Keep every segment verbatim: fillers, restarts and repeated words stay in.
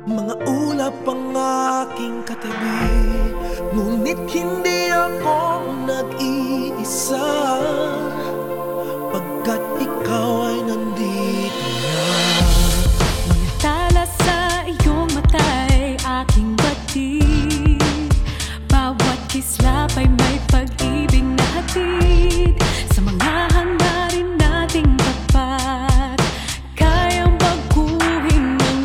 Mga ulap ang aking katabi, ngunit hindi ako nag-iisa, pagkat ikaw ay nandito na. Tala sa iyong mata'y aking batid, bawat kislap ay may pag-ibig na hatid. Sa mga hangarin nating tapat, kayang baguhin ang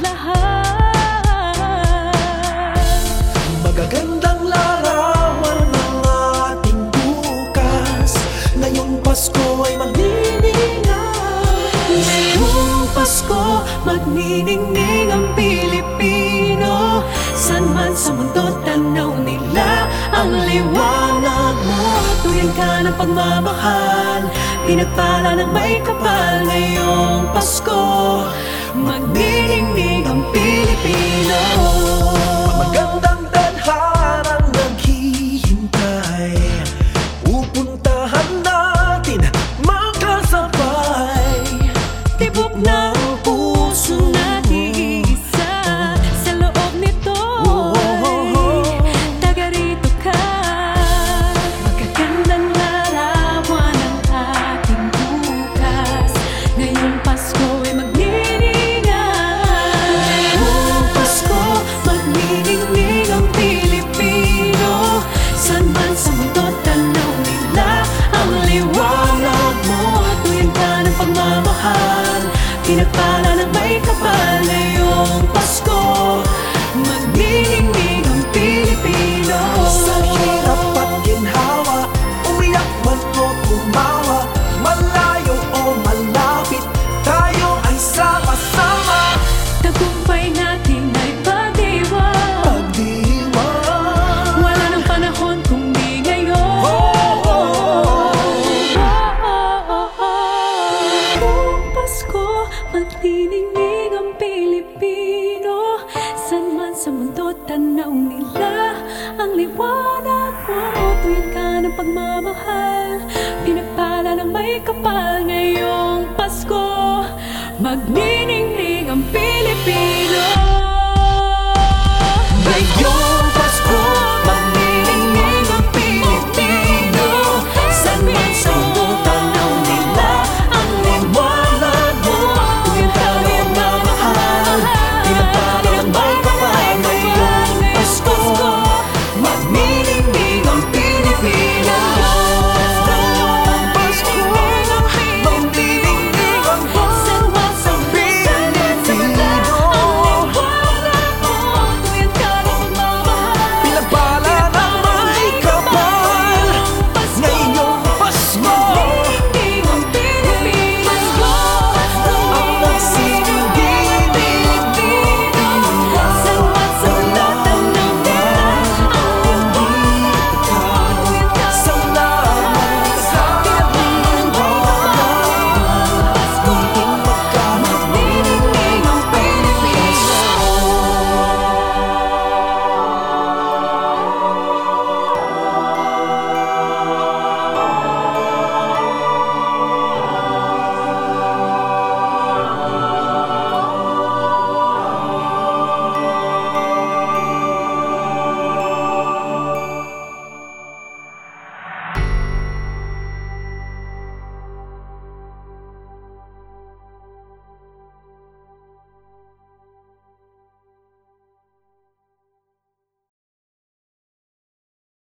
lahat. Magagandang larawan ng ating bukas, ngayong Pasko ay magniningay. Ngayong Pasko, magniningning ang Pilipino. San man sa mundo, tanaw nila ang liwanag mo. Tuyan ka ng pagmamahal, pinagpala ng may kapal. Ngayong Pasko, magniningning ang Pilipino. Magandang tadharang naghihintay, pupuntahan natin magkasabay. Tibok ng puso natin isa, sa loob nito taga rito ka. Magagandang larawan ang ating bukas, ngayong Pasko ay magniningay. Ngayong Pasko, magniningning ang Pilipino. San man sa mundo, tanaw nila ang liwanag mo. Tuyan ka ng pagmamahal, pinagpala ng may kapal. Ngayong Pasko, magniningning ang Pilipino. Sa hirap at ginhawa, umiyak man o tumawa, malayo o malapit, tayo ay sama-sama. Tagumpay natin ay pagdiwang, Pagdiwang, wala nang panahon kung di ngayon. Ngayong Pasko, magniningning ang Pilipino. San man sa mundo, tanaw nila ang liwanag mo. Tuyan ka ng pagmamahal, pinagpala ng may kapal.